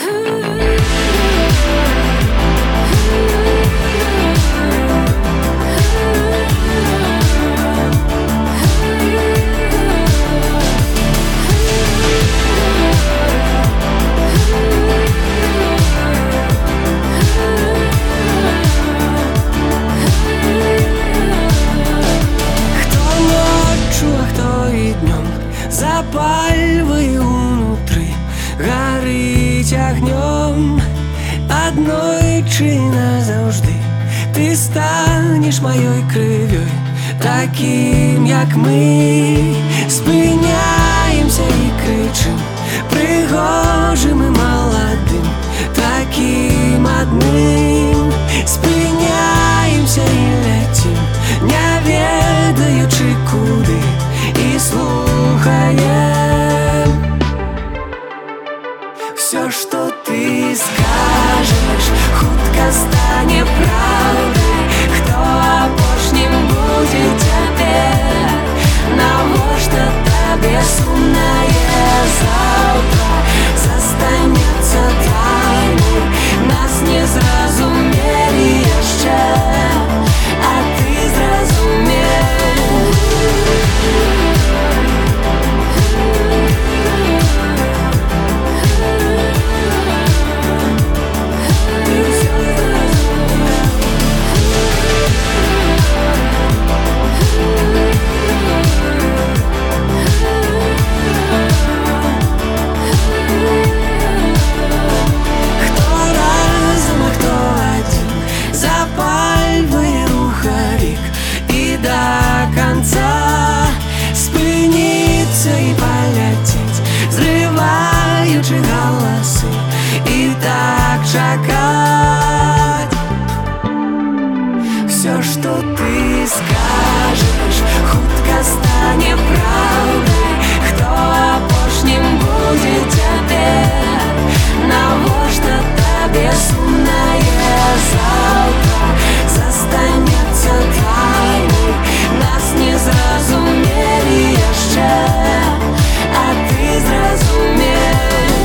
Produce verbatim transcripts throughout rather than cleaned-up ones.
Запальвай унутры, гарыць агнём. Аднойчы назаўжды ты станеш маёй крывёй, такім як мы. Спыняемся і крычым, прыгожым і маладым, такім адным. Спыняемся і ляцім, не ведаючы куды, і слухаем всё, што ты скажешь, хутка стане праўдай. Хто апошнім будзе цяпер? Навошта табе сумнае заўтра застанецца тайнай? Нас не зразумелі яшчэ, а ты зразумеў. Спыніцца і паляцець, зрываючы галасы, і так чакаць. Всё, што ты скажеш, хутка стане праўдай. Хто апошнім будзе цяпер? Навошта табе сумнае заўтра застанецца тайнай? Нас не зразумелі яшчэ, а ты зразумеў.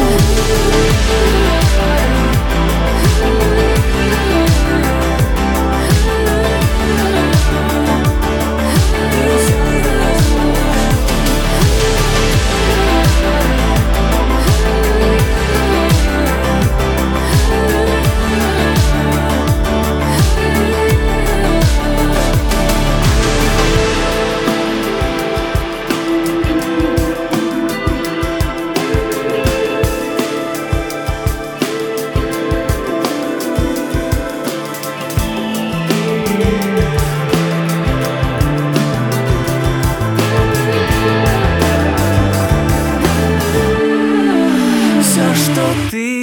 Что ты